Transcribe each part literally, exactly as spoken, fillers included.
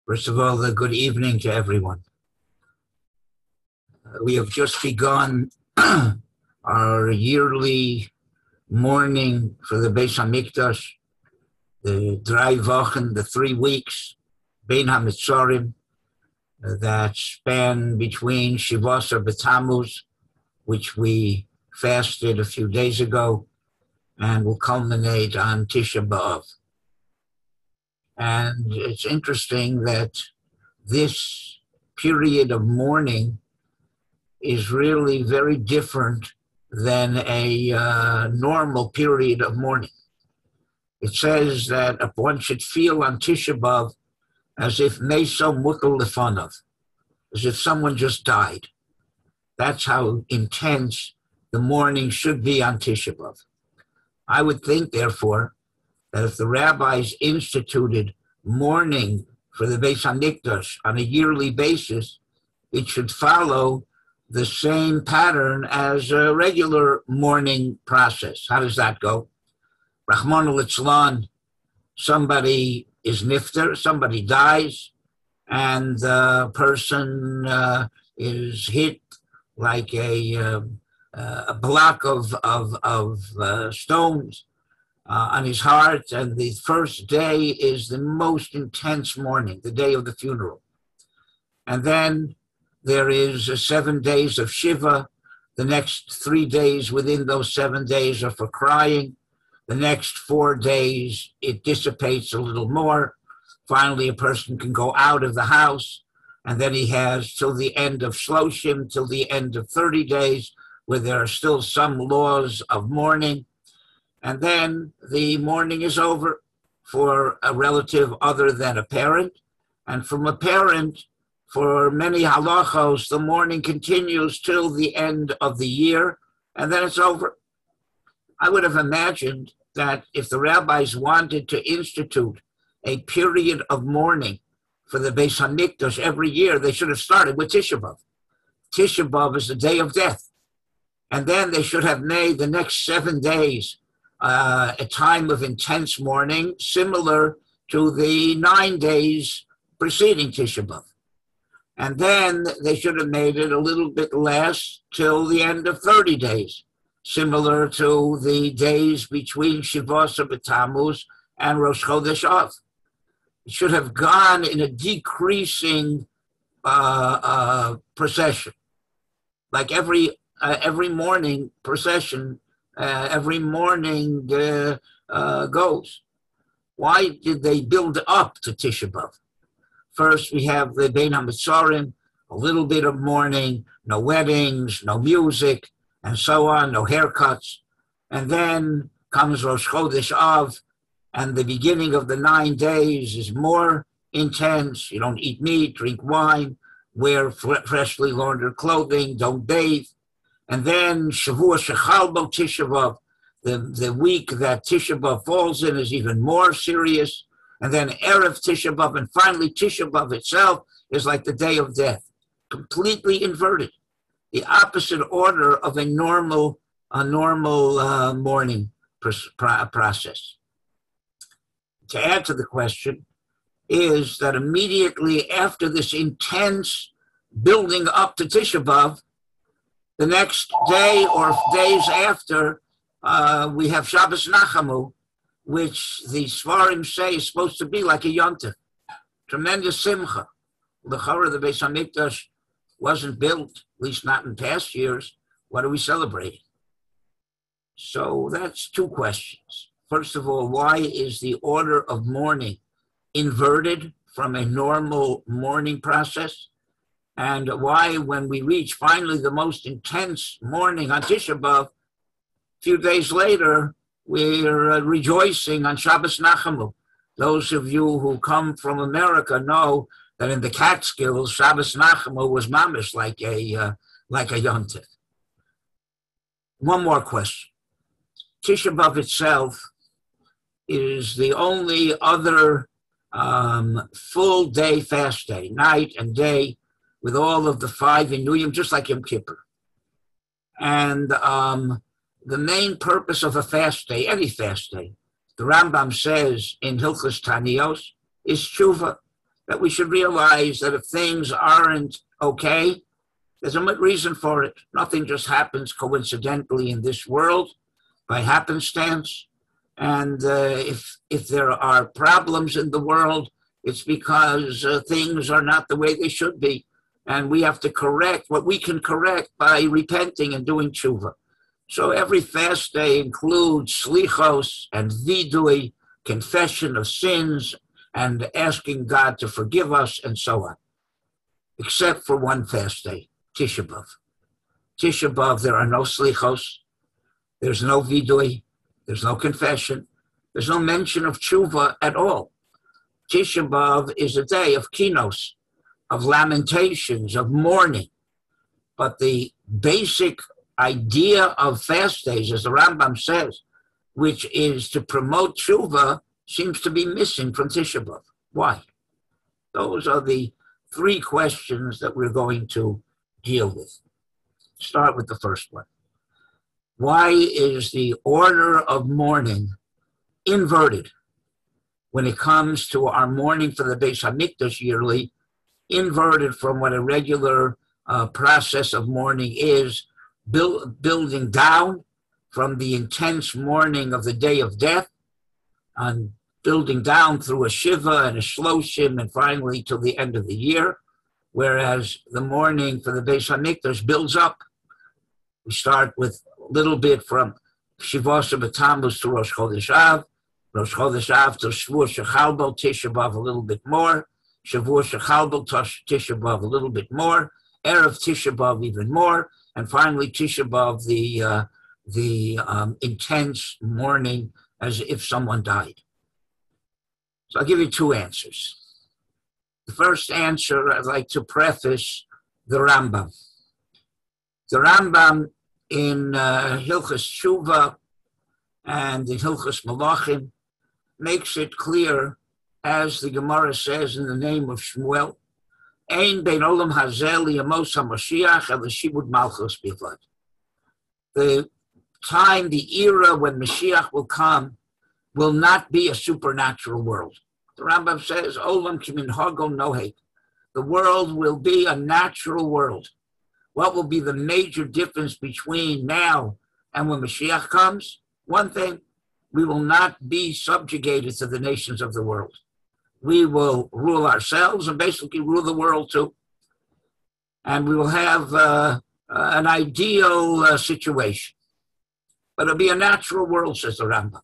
First of all, a good evening to everyone. Uh, we have just begun our yearly mourning for the Beis HaMikdash, the drei Wochen, the three weeks, Bein HaMitzorim, uh, that span between Shivasa B'Tammuz, which we fasted a few days ago, and will culminate on Tisha B'Av. And it's interesting that this period of mourning is really very different than a uh, normal period of mourning. It says that one should feel on Tisha B'Av as if meso mutal lefanav, as if someone just died. That's how intense the mourning should be on Tisha B'Av. I would think, therefore, that if the rabbis instituted mourning for the Beis HaMikdash on a yearly basis, it should follow the same pattern as a regular mourning process. How does that go? Rahman al-Itzlan, somebody is nifter, somebody dies, and the person uh, is hit like a, uh, uh, a block of, of, of uh, stones uh, on his heart, and the first day is the most intense mourning, the day of the funeral. And then there is uh, seven days of Shiva. The next three days within those seven days are for crying. The next four days, it dissipates a little more. Finally, a person can go out of the house, and then he has till the end of Shloshim, till the end of thirty days, where there are still some laws of mourning. And then the mourning is over for a relative other than a parent. And from a parent, for many halachos, the mourning continues till the end of the year, and then it's over. I would have imagined that if the rabbis wanted to institute a period of mourning for the Beis HaMikdash every year, they should have started with Tisha B'Av. Tisha B'Av is the day of death. And then they should have made the next seven days uh, a time of intense mourning, similar to the nine days preceding Tisha B'Av. And then they should have made it a little bit less till the end of thirty days, similar to the days between Shivasa B'Tammuz and Rosh Chodesh Av. It should have gone in a decreasing uh, uh, procession, like every uh, every morning procession, uh, every morning uh, uh, goes. Why did they build up to Tisha B'Av? First, we have the Bein HaMitzorim, a little bit of mourning, no weddings, no music, and so on, no haircuts. And then comes Rosh Chodesh Av, and the beginning of the nine days is more intense. You don't eat meat, drink wine, wear freshly laundered clothing, don't bathe. And then Shavua Shechal Bo Tisha B'Av, the, the week that Tisha B'Av falls in, is even more serious. And then Erev Tisha B'Av, and finally Tisha B'Av itself is like the day of death, completely inverted, the opposite order of a normal, a normal uh, mourning pr- process. To add to the question is that immediately after this intense building up to Tisha B'Av, the next day or days after, uh, we have Shabbos Nachamu, which the Svarim say is supposed to be like a yontif, tremendous simcha. The Chorah, the Beis HaMikdash, wasn't built, at least not in past years. What are we celebrating? So that's two questions. First of all, why is the order of mourning inverted from a normal mourning process? And why, when we reach finally the most intense mourning on Tisha B'Av, a few days later, we're uh, rejoicing on Shabbos Nachamu. Those of you who come from America know that in the Catskills, Shabbos Nachamu was mamish like a uh, like a yontif. One more question. Tisha B'Av itself is the only other um, full day fast day, night and day, with all of the five Inuyim, just like Yom Kippur. And um, the main purpose of a fast day, any fast day, the Rambam says in Hilchos Tanios, is tshuva. that we should realize that if things aren't okay, there's a reason for it. Nothing just happens coincidentally in this world by happenstance. And uh, if if there are problems in the world, it's because uh, things are not the way they should be. And we have to correct what we can correct by repenting and doing tshuva. So every fast day includes slichos and vidui, confession of sins, and asking God to forgive us, and so on. Except for one fast day, Tisha B'Av. Tisha B'Av, there are no slichos, there's no vidui, there's no confession, there's no mention of tshuva at all. Tisha B'Av is a day of kinos, of lamentations, of mourning. But the basic idea of fast days, as the Rambam says, which is to promote tshuva, seems to be missing from Tisha B'Av. Why? Those are the three questions that we're going to deal with. Start with the first one. Why is the order of mourning inverted when it comes to our mourning for the Beis HaMikdash yearly, inverted from what a regular uh, process of mourning is, build, building down from the intense mourning of the day of death, and building down through a Shiva and a Shloshim, and finally till the end of the year, whereas the mourning for the Beis HaMikdash builds up. We start with a little bit from Shivos B'Tammuz to Rosh Chodesh Av, Rosh Chodesh Av to Shavuot Shechalbel, Tisha B'Av a little bit more, Shavuot Shechalbel to Tisha B'Av a little bit more, Erev Tisha B'Av even more, and finally Tisha B'Av, the, uh, the um, intense mourning as if someone died. So I'll give you two answers. The first answer, I'd like to preface the Rambam. The Rambam in uh, Hilchos Tshuva and in Hilchos Malachim makes it clear, as the Gemara says in the name of Shmuel, Ein bein olam hazeh liyamos haMashiach el shibud malchus bilvad. The time, the era when Mashiach will come, will not be a supernatural world. The Rambam says, Olam kiminhago noheg. The world will be a natural world. What will be the major difference between now and when Mashiach comes? One thing, we will not be subjugated to the nations of the world. We will rule ourselves and basically rule the world too. And we will have uh, uh, an ideal uh, situation. But it'll be a natural world, says the Rambam.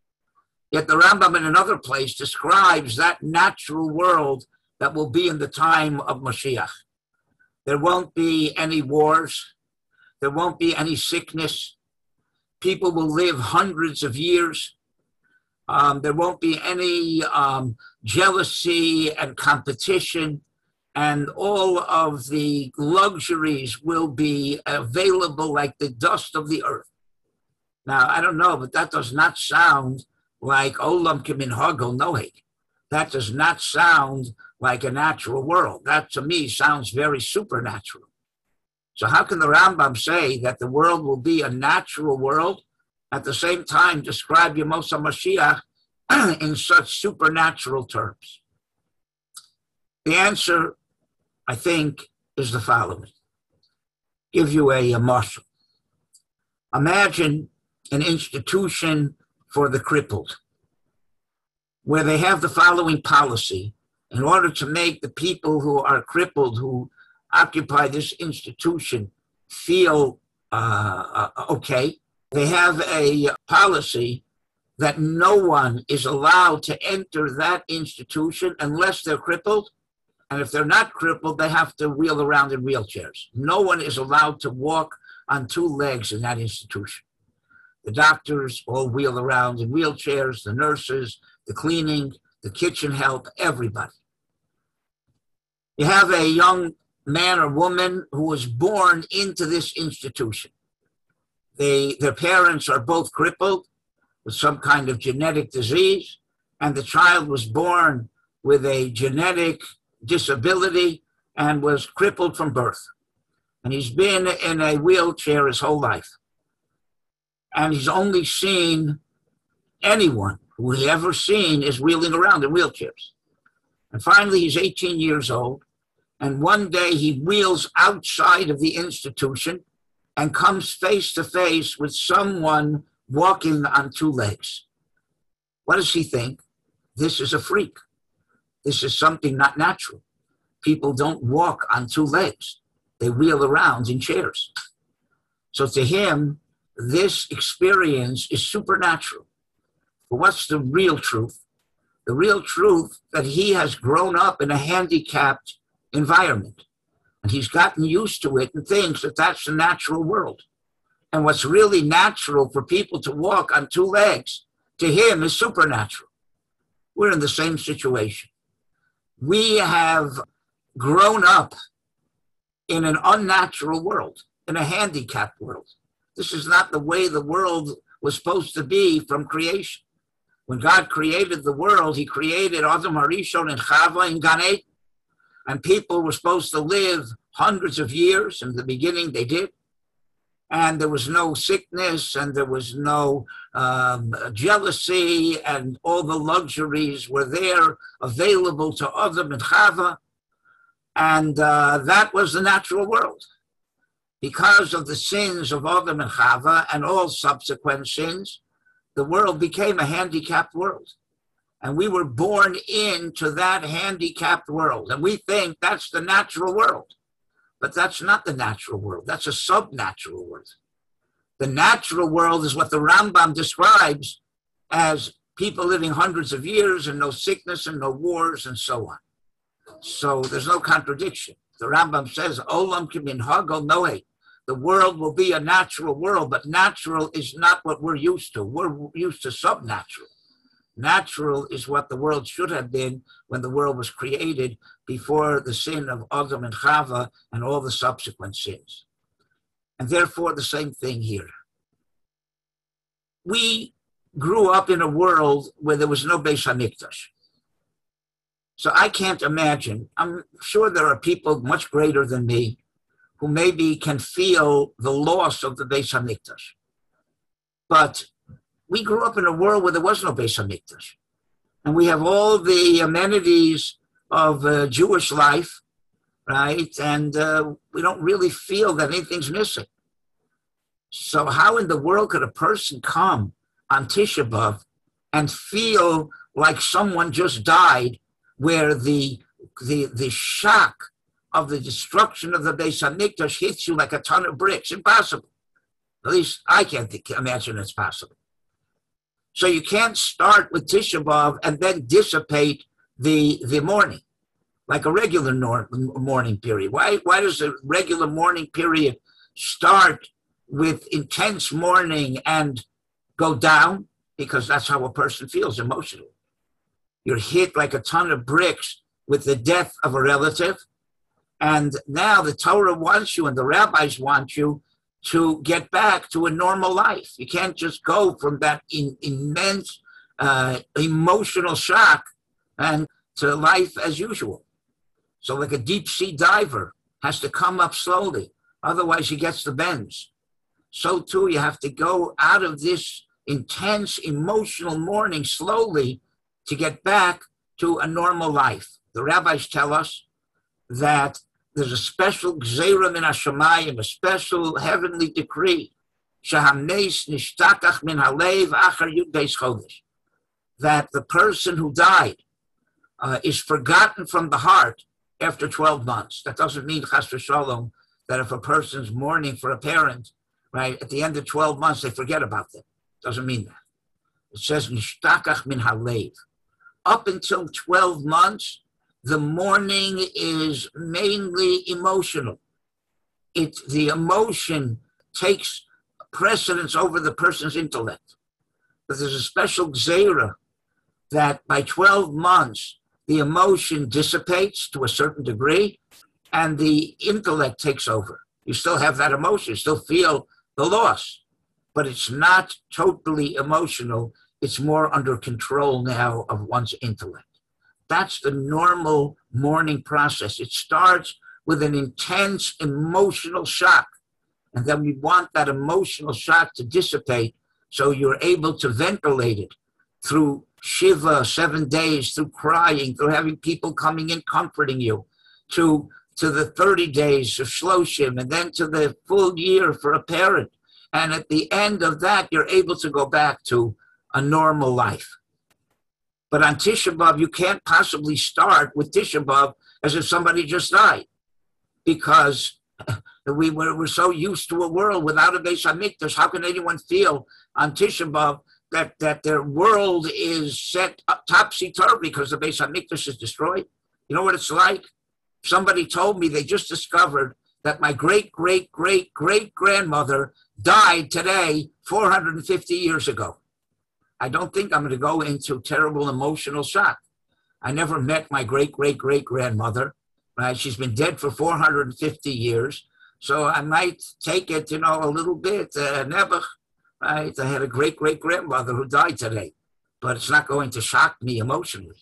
Yet the Rambam in another place describes that natural world that will be in the time of Mashiach. There won't be any wars. There won't be any sickness. People will live hundreds of years. Um, there won't be any um, jealousy and competition, and all of the luxuries will be available like the dust of the earth. Now, I don't know, but that does not sound like Olam Kiminhago Noheg. That does not sound like a natural world. That, to me, sounds very supernatural. So how can the Rambam say that the world will be a natural world, at the same time describe Yemos HaMashiach in such supernatural terms? The answer, I think, is the following. Give you a, a mashal. Imagine an institution for the crippled, where they have the following policy. In order to make the people who are crippled, who occupy this institution, feel uh, uh, okay, they have a policy that no one is allowed to enter that institution unless they're crippled. And if they're not crippled, they have to wheel around in wheelchairs. No one is allowed to walk on two legs in that institution. The doctors all wheel around in wheelchairs, the nurses, the cleaning, the kitchen help, everybody. You have a young man or woman who was born into this institution. They, their parents are both crippled with some kind of genetic disease, and the child was born with a genetic disability and was crippled from birth. And he's been in a wheelchair his whole life. And he's only seen anyone who he ever seen is wheeling around in wheelchairs. And finally, he's eighteen years old. And one day he wheels outside of the institution and comes face to face with someone walking on two legs. What does he think? This is a freak. This is something not natural. People don't walk on two legs. They wheel around in chairs. So to him, this experience is supernatural. But what's the real truth? The real truth that he has grown up in a handicapped environment. And he's gotten used to it and thinks that that's the natural world. And what's really natural for people to walk on two legs, to him, is supernatural. We're in the same situation. We have grown up in an unnatural world, in a handicapped world. This is not the way the world was supposed to be from creation. When God created the world, he created Adam Harishon and Chava in Gan Eden. And people were supposed to live hundreds of years. In the beginning, they did. And there was no sickness, and there was no um, jealousy, and all the luxuries were there available to Adam and Chava. And uh, that was the natural world. Because of the sins of Adam and Chava and all subsequent sins, the world became a handicapped world. And we were born into that handicapped world. And we think that's the natural world. But that's not the natural world. That's a subnatural world. The natural world is what the Rambam describes as people living hundreds of years and no sickness and no wars and so on. So there's no contradiction. The Rambam says, Olam kiminhago noe. The world will be a natural world, but natural is not what we're used to. We're used to subnatural. Natural is what the world should have been when the world was created before the sin of Adam and Chava and all the subsequent sins. And therefore, the same thing here. We grew up in a world where there was no Beis HaMikdash. So I can't imagine. I'm sure there are people much greater than me who maybe can feel the loss of the Beis HaMikdash. But we grew up in a world where there was no Beis HaMikdash. And we have all the amenities of uh, Jewish life, right? And uh, we don't really feel that anything's missing. So how in the world could a person come on Tisha B'Av and feel like someone just died, where the, the, the shock of the destruction of the Beis HaMikdash hits you like a ton of bricks? Impossible. At least I can't think, imagine it's possible. So you can't start with Tisha B'Av and then dissipate the, the mourning, like a regular nor- mourning period. Why, why does a regular mourning period start with intense mourning and go down? Because that's how a person feels emotionally. You're hit like a ton of bricks with the death of a relative. And now the Torah wants you and the rabbis want you to get back to a normal life. You can't just go from that in, immense uh, emotional shock and to life as usual. So like a deep sea diver has to come up slowly, otherwise he gets the bends. So too you have to go out of this intense emotional mourning slowly to get back to a normal life. The rabbis tell us that there's a special gzeira min hashamayim, a special heavenly decree, shehamnes nishtakach min halev achar yud beis chodesh, that the person who died uh, is forgotten from the heart after twelve months. That doesn't mean, chas v'shalom, that if a person's mourning for a parent, right, at the end of twelve months, they forget about them. Doesn't mean that. It says nishtakach min halev. Up until twelve months, the mourning is mainly emotional. It, the emotion takes precedence over the person's intellect. But there's a special gzeira that by twelve months, the emotion dissipates to a certain degree and the intellect takes over. You still have that emotion, you still feel the loss, but it's not totally emotional. It's more under control now of one's intellect. That's the normal mourning process. It starts with an intense emotional shock. And then we want that emotional shock to dissipate so you're able to ventilate it through Shiva, seven days, through crying, through having people coming in comforting you, to, to the thirty days of Shloshim, and then to the full year for a parent. And at the end of that, you're able to go back to a normal life. But on Tisha B'Av, you can't possibly start with Tisha B'Av as if somebody just died, because we were, we're so used to a world without a Beis HaMikdash. How can anyone feel on Tisha B'Av that, that their world is set topsy-turvy because the Beis HaMikdash is destroyed? You know what it's like? Somebody told me they just discovered that my great-great-great-great-grandmother died today four hundred fifty years ago. I don't think I'm going to go into terrible emotional shock. I never met my great-great-great-grandmother. Right? She's been dead for four hundred fifty years. So I might take it, you know, a little bit. Uh, never, right? I had a great-great-grandmother who died today, but it's not going to shock me emotionally.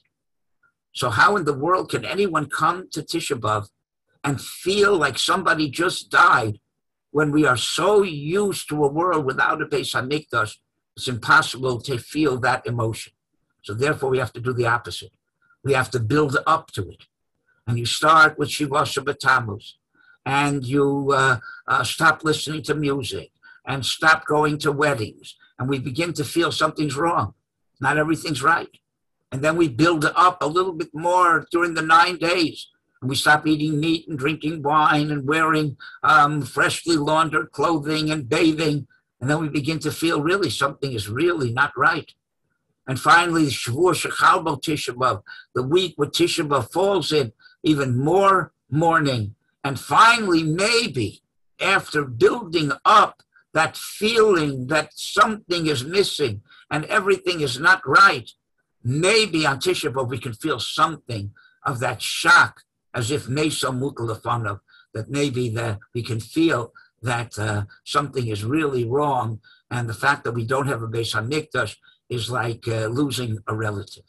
So how in the world can anyone come to Tisha B'Av and feel like somebody just died when we are so used to a world without a Beis HaMikdash? It's impossible to feel that emotion. So therefore, we have to do the opposite. We have to build up to it. And you start with Shiva Shabbat, and you uh, uh, stop listening to music, and stop going to weddings, and we begin to feel something's wrong. Not everything's right. And then we build up a little bit more during the nine days. And we stop eating meat and drinking wine and wearing um, freshly laundered clothing and bathing. And then we begin to feel really something is really not right. And finally, Shavua Shechal Bo Tisha B'Av, the week where Tisha B'Av falls in, even more mourning. And finally, maybe after building up that feeling that something is missing and everything is not right, maybe on Tisha B'Av we can feel something of that shock, as if Mesa Mutalafanov, that maybe that we can feel that uh, something is really wrong, and the fact that we don't have a Beis HaMikdash is like uh, losing a relative.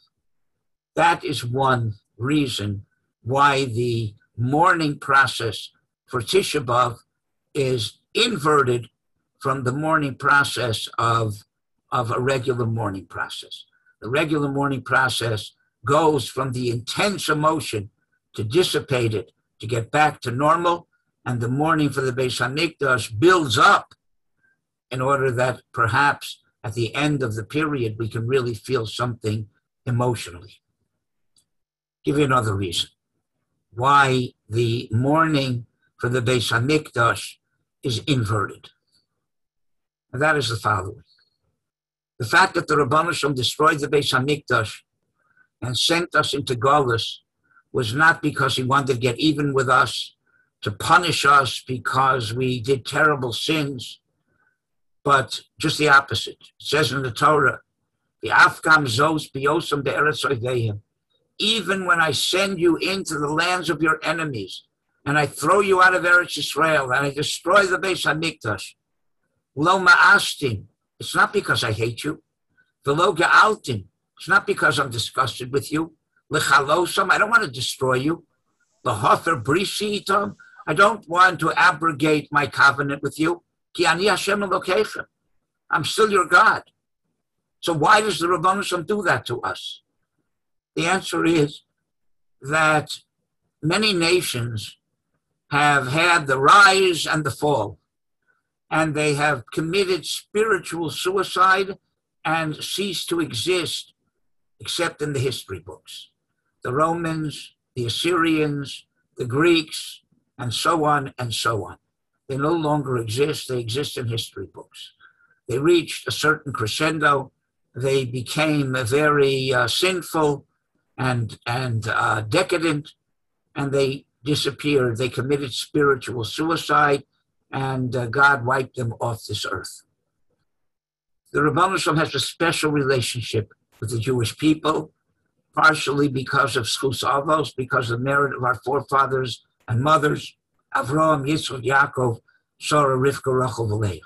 That is one reason why the mourning process for Tisha B'Av is inverted from the mourning process of, of a regular mourning process. The regular mourning process goes from the intense emotion to dissipate it, to get back to normal, and the mourning for the Beis HaMikdash builds up in order that perhaps at the end of the period we can really feel something emotionally. Give you another reason why the mourning for the Beis HaMikdash is inverted. And that is the following. The fact that the Rabbanu Shalom destroyed the Beis HaMikdash and sent us into Golus was not because he wanted to get even with us, to punish us because we did terrible sins, but just the opposite. It says in the Torah, the Afkam Zos Biosam Be'eretz Oivehim, even when I send you into the lands of your enemies, and I throw you out of Eretz Yisrael, and I destroy the Beis HaMikdash, Lo Ma'astin, it's not because I hate you. V'lo Ge'altin, it's not because I'm disgusted with you. L'chalosam, I don't want to destroy you. L'hofer brisi itam, I don't want to abrogate my covenant with you. Ki ani Hashem Elokeichem, I'm still your God. So why does the Rabbanu Shalom do that to us? The answer is that many nations have had the rise and the fall, and they have committed spiritual suicide and ceased to exist except in the history books. The Romans, the Assyrians, the Greeks, and so on and so on. They no longer exist. They exist in history books. They reached a certain crescendo. They became very uh, sinful and, and uh, decadent, and they disappeared. They committed spiritual suicide, and uh, God wiped them off this earth. The Rabbanu Shalom has a special relationship with the Jewish people, partially because of Schus Avos, because of the merit of our forefathers and mothers, Avraham, Yitzchak, Yaakov, Sarah, Rivka, Rachel, Leah.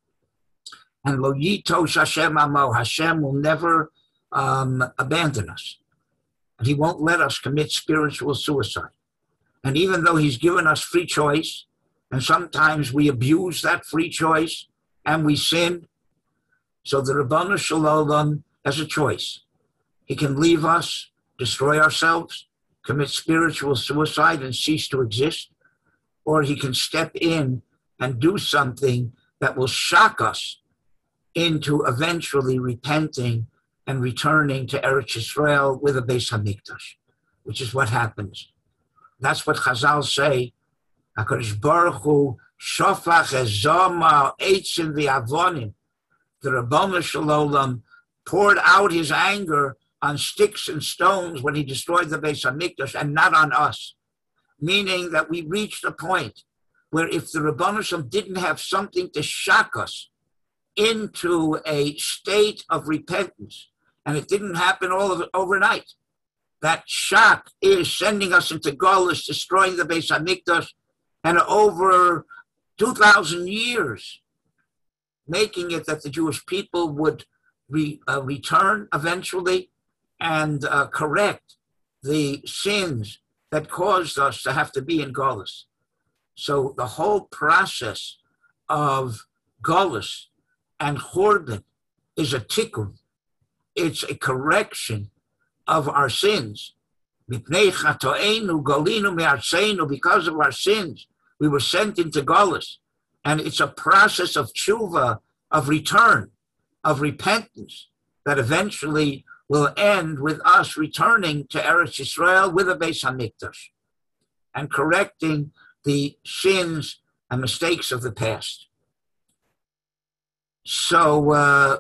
And Lo Yitosh Hashem Amo, Hashem will never um, abandon us. And he won't let us commit spiritual suicide. And even though he's given us free choice, and sometimes we abuse that free choice and we sin, so the Rabbanu Shalom has a choice. He can leave us, destroy ourselves, commit spiritual suicide and cease to exist, or he can step in and do something that will shock us into eventually repenting and returning to Eretz Yisrael with a Beis Hamikdash, which is what happens. That's what Chazal say. HaKadosh Baruch Hu shofach ezoma eitzim v'avonim. The Rabbanu Shalom poured out his anger on sticks and stones when he destroyed the Beis Hamikdash, and not on us. Meaning that we reached a point where if the Rabbanu Shalom didn't have something to shock us into a state of repentance, and it didn't happen all of it overnight, that shock is sending us into Golus, destroying the Beis Hamikdash, and over two thousand years, making it that the Jewish people would re, uh, return eventually and uh, correct the sins that caused us to have to be in Golus. So the whole process of Golus and Churban is a tikkun. It's a correction of our sins. Because of our sins, we were sent into Golus. And it's a process of tshuva, of return, of repentance, that eventually will end with us returning to Eretz Yisrael with a Beis Hamikdash and correcting the sins and mistakes of the past. So uh,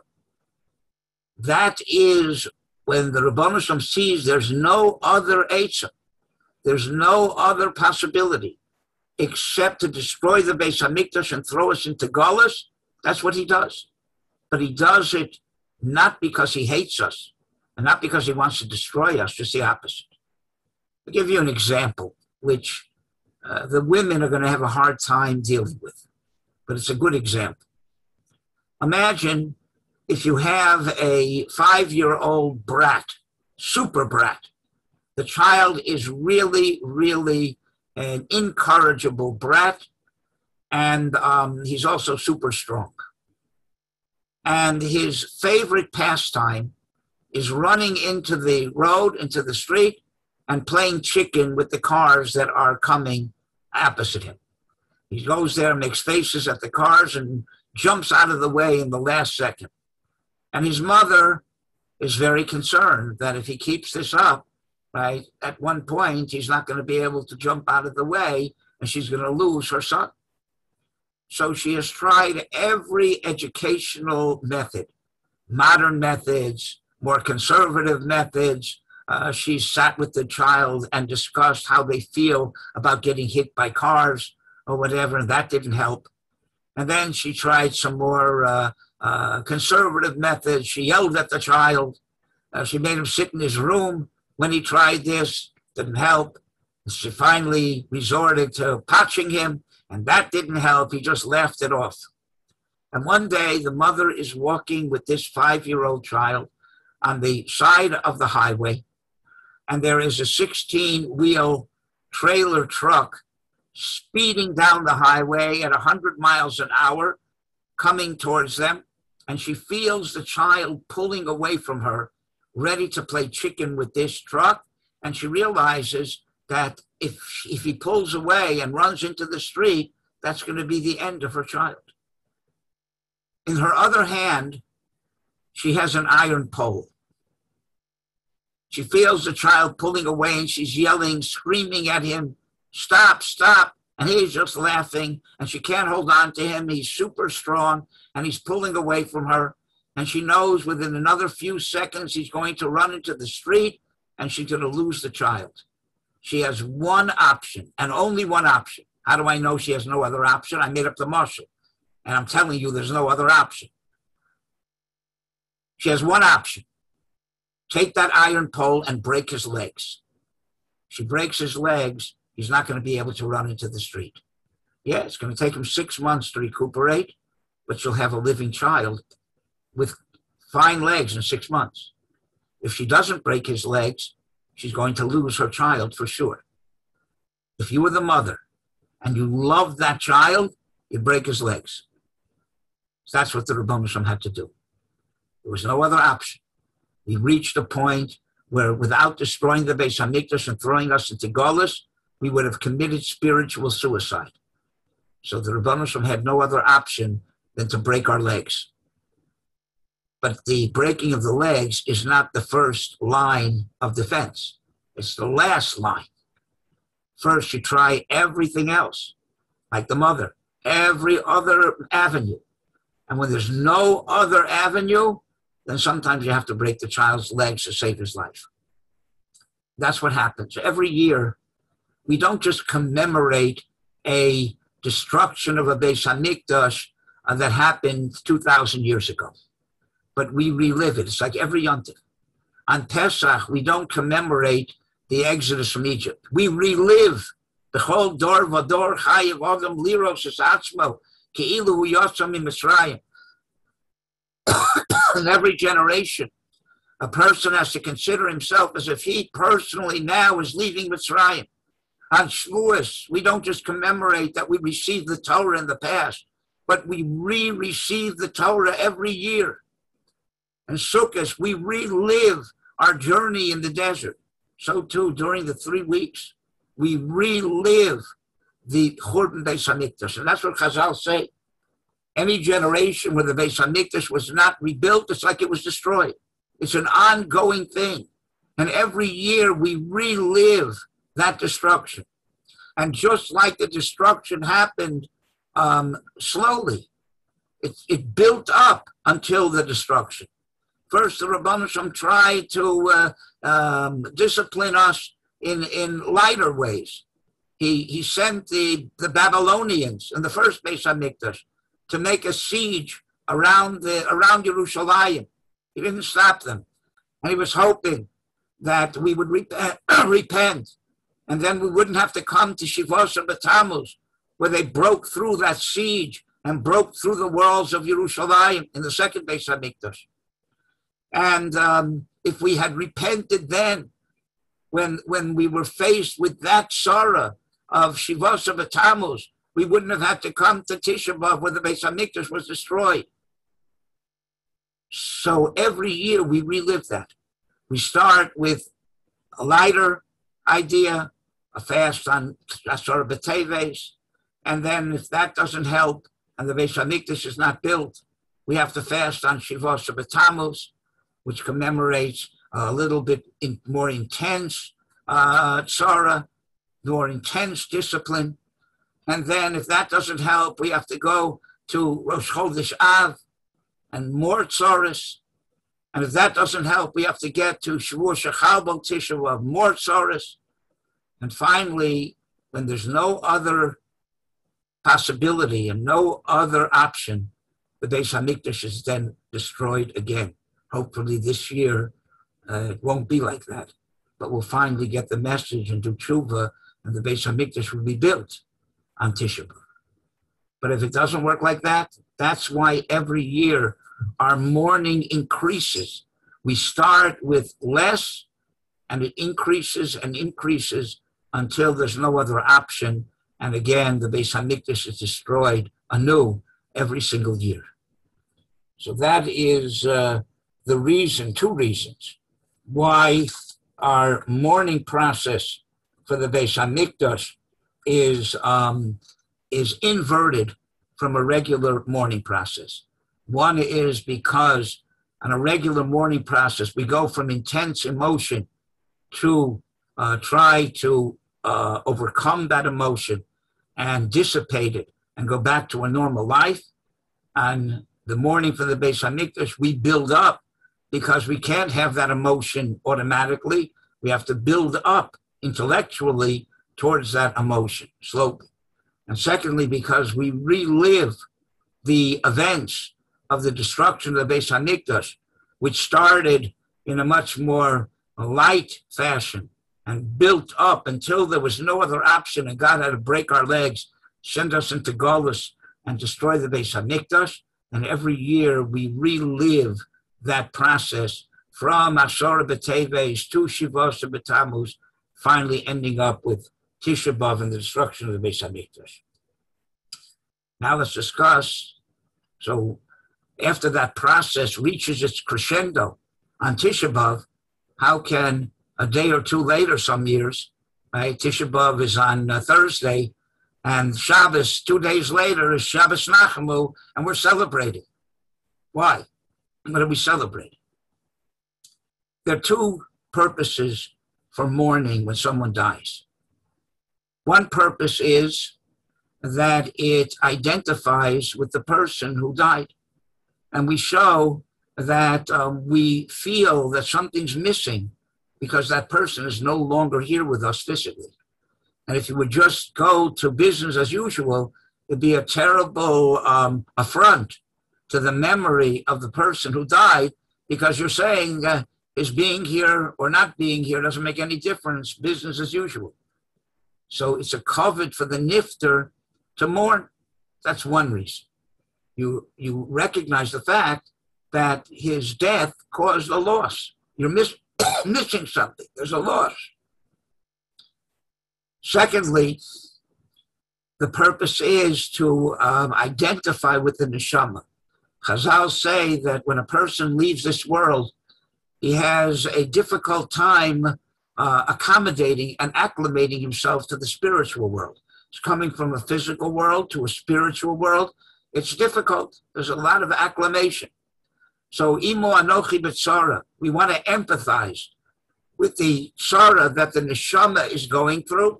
that is when the Rabbanu Shalom sees there's no other Eitzah, there's no other possibility except to destroy the Beis Hamikdash and throw us into Golus. That's what he does. But he does it not because he hates us and not because he wants to destroy us, just the opposite. I'll give you an example, which uh, the women are going to have a hard time dealing with, but it's a good example. Imagine if you have a five-year-old brat, super brat. The child is really, really an incorrigible brat, and um, he's also super strong. And his favorite pastime is running into the road, into the street, and playing chicken with the cars that are coming opposite him. He goes there, makes faces at the cars, and jumps out of the way in the last second. And his mother is very concerned that if he keeps this up, right, at one point, he's not going to be able to jump out of the way, and she's going to lose her son. So she has tried every educational method, modern methods, more conservative methods. Uh, she's sat with the child and discussed how they feel about getting hit by cars or whatever, and that didn't help. And then she tried some more uh, uh, conservative methods. She yelled at the child. Uh, she made him sit in his room when he tried this. Didn't help. She finally resorted to punching him, and that didn't help. He just laughed it off. And one day, the mother is walking with this five-year-old child on the side of the highway, and there is a sixteen-wheel trailer truck speeding down the highway at one hundred miles an hour, coming towards them, and she feels the child pulling away from her, ready to play chicken with this truck, and she realizes that if, if he pulls away and runs into the street, that's going to be the end of her child. In her other hand, she has an iron pole. She feels the child pulling away, and she's yelling, screaming at him, stop, stop. And he's just laughing, and she can't hold on to him. He's super strong, and he's pulling away from her. And she knows within another few seconds he's going to run into the street, and she's going to lose the child. She has one option, and only one option. How do I know she has no other option? I made up the marshal, and I'm telling you there's no other option. She has one option. Take that iron pole and break his legs. She breaks his legs, he's not going to be able to run into the street. Yeah, it's going to take him six months to recuperate, but she'll have a living child with fine legs in six months. If she doesn't break his legs, she's going to lose her child for sure. If you were the mother and you loved that child, you break his legs. So that's what the Rebbeinu Shalom had to do. There was no other option. We reached a point where without destroying the Beis Hamikdash and throwing us into Golus, we would have committed spiritual suicide. So the Rebbeinu Shalom had no other option than to break our legs. But the breaking of the legs is not the first line of defense. It's the last line. First, you try everything else, like the mother, every other avenue. And when there's no other avenue, then sometimes you have to break the child's legs to save his life. That's what happens. Every year, we don't just commemorate a destruction of a Beis Hamikdash uh, that happened two thousand years ago, but we relive it. It's like every Yom Tov. On Pesach, we don't commemorate the exodus from Egypt. We relive the whole Dor Vador Chayev Adam Liros Es Atzmo Keilu Hu Yotza Mitzrayim. In every generation, a person has to consider himself as if he personally now is leaving Mitzrayim. On Shavuos, we don't just commemorate that we received the Torah in the past, but we re-receive the Torah every year. And Sukkot, we relive our journey in the desert. So too, during the three weeks, we relive the Churban Beis Hamikdash. And that's what Chazal say. Any generation where the Beis Hamikdash was not rebuilt, it's like it was destroyed. It's an ongoing thing. And every year we relive that destruction. And just like the destruction happened um, slowly, it, it built up until the destruction. First, the Rebbeinu Shalom tried to uh, um, discipline us in, in lighter ways. He, he sent the, the Babylonians in the first Beis Hamikdash to make a siege around, the, around Yerushalayim. He didn't stop them. And he was hoping that we would repent, repent and then we wouldn't have to come to Shivos B'Tammuz, where they broke through that siege and broke through the walls of Yerushalayim in the second Beis Hamikdash. And um, if we had repented then, when when we were faced with that sorrow of Shivos B'Tammuz, we wouldn't have had to come to Tisha B'Av where the Beis Hamikdash was destroyed. So every year we relive that. We start with a lighter idea, a fast on Asar B'Teves, and then if that doesn't help and the Beis Hamikdash is not built, we have to fast on Shivos B'Tammuz, which commemorates a little bit in, more intense uh, tzara, more intense discipline. And then if that doesn't help, we have to go to Rosh Chodesh Av and more tzaras. And if that doesn't help, we have to get to Shavuot Shechal B'Al Tisha B'Av, more tzaras. And finally, when there's no other possibility and no other option, the Beis Hamikdash is then destroyed again. Hopefully this year uh, it won't be like that, but we'll finally get the message and do tshuva, and the Beis Hamikdash will be built on Tisha B'Av. But if it doesn't work like that, that's why every year our mourning increases. We start with less, and it increases and increases until there's no other option. And again, the Beis Hamikdash is destroyed anew every single year. So that is uh, the reason, two reasons, why our mourning process for the Beis Hamikdash is um, is inverted from a regular mourning process. One is because on a regular mourning process, we go from intense emotion to uh, try to uh, overcome that emotion and dissipate it and go back to a normal life. On the mourning for the Beis Hamikdash, we build up because we can't have that emotion automatically. We have to build up intellectually towards that emotion slowly. And secondly, because we relive the events of the destruction of the Beis Hamikdash, which started in a much more light fashion and built up until there was no other option and God had to break our legs, send us into Golus and destroy the Beis Hamikdash. And every year we relive that process from Asar B'Teves to Shivos B'Tammuz, finally ending up with Tisha B'Av and the destruction of the Beis Hamikdash. Now let's discuss, so after that process reaches its crescendo, on Tisha B'Av, how can a day or two later, some years, right? Tisha B'Av is on uh, Thursday, and Shabbos, two days later, is Shabbos Nachamu, and we're celebrating. Why? What are we celebrating? There are two purposes for mourning when someone dies. One purpose is that it identifies with the person who died. And we show that um, we feel that something's missing because that person is no longer here with us physically. And if you would just go to business as usual, it'd be a terrible um, affront to the memory of the person who died, because you're saying uh, his being here or not being here doesn't make any difference, business as usual. So it's a covet for the nifter to mourn. That's one reason. You, you recognize the fact that his death caused a loss. You're miss, missing something. There's a loss. Secondly, the purpose is to um, identify with the neshama. Chazal say that when a person leaves this world, he has a difficult time uh, accommodating and acclimating himself to the spiritual world. It's coming from a physical world to a spiritual world. It's difficult. There's a lot of acclimation. So, imo anochi b'tzara, we want to empathize with the tzara that the neshama is going through.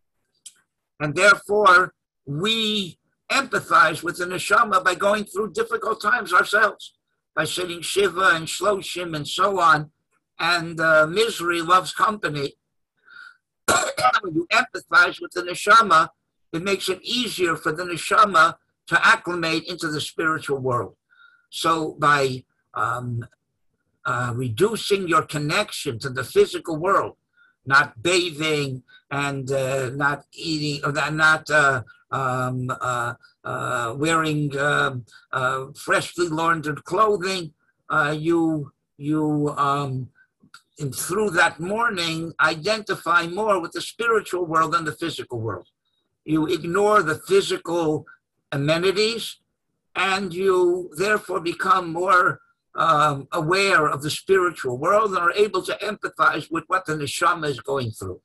And therefore, we empathize with the neshama by going through difficult times ourselves, by sitting shiva and shloshim and so on. And uh, misery loves company. When you empathize with the neshama, it makes it easier for the neshama to acclimate into the spiritual world. So by um, uh, reducing your connection to the physical world, not bathing and uh, not eating, or not uh, um, uh, uh, wearing uh, uh, freshly laundered clothing, uh, you you um, and through that mourning identify more with the spiritual world than the physical world. You ignore the physical amenities, and you therefore become more um, aware of the spiritual world and are able to empathize with what the neshama is going through.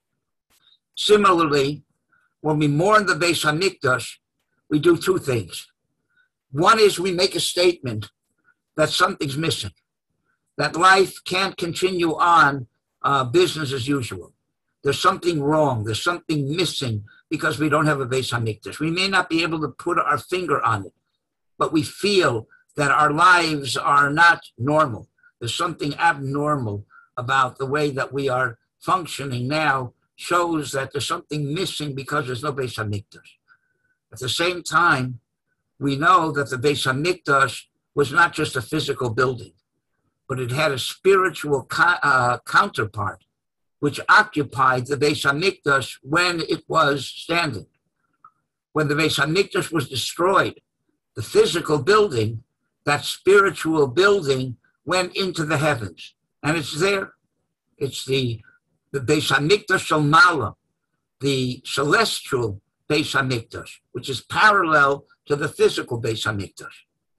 Similarly, when we mourn the Beis HaMikdash, we do two things. One is we make a statement that something's missing, that life can't continue on uh, business as usual. There's something wrong. There's something missing because we don't have a Beis HaMikdash. We may not be able to put our finger on it, but we feel that our lives are not normal. There's something abnormal about the way that we are functioning now, shows that there's something missing because there's no Beis HaMikdash. At the same time, we know that the Beis HaMikdash was not just a physical building, but it had a spiritual co- uh, counterpart, which occupied the Beis HaMikdash when it was standing. When the Beis HaMikdash was destroyed, the physical building, that spiritual building, went into the heavens. And it's there. It's the, the Beis HaMikdash Shel Ma'ala, the celestial Beis HaMikdash, which is parallel to the physical Beis HaMikdash.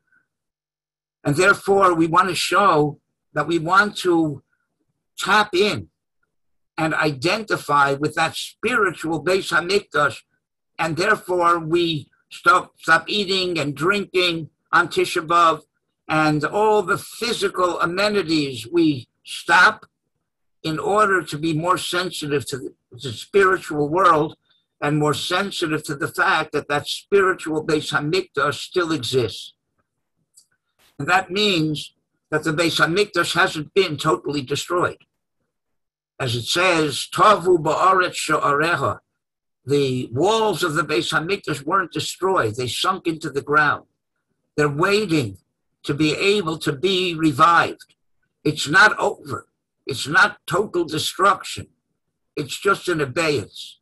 And therefore, we want to show that we want to tap in and identify with that spiritual Beis HaMikdash, and therefore we stop, stop eating and drinking on Tisha B'Av, and all the physical amenities we stop in order to be more sensitive to the, the spiritual world and more sensitive to the fact that that spiritual Beis HaMikdash still exists. And that means that the Beis HaMikdash hasn't been totally destroyed. As it says, Tavu ba'aretz sha'areha, the walls of the Beis HaMikdash weren't destroyed. They sunk into the ground. They're waiting to be able to be revived. It's not over. It's not total destruction. It's just an abeyance.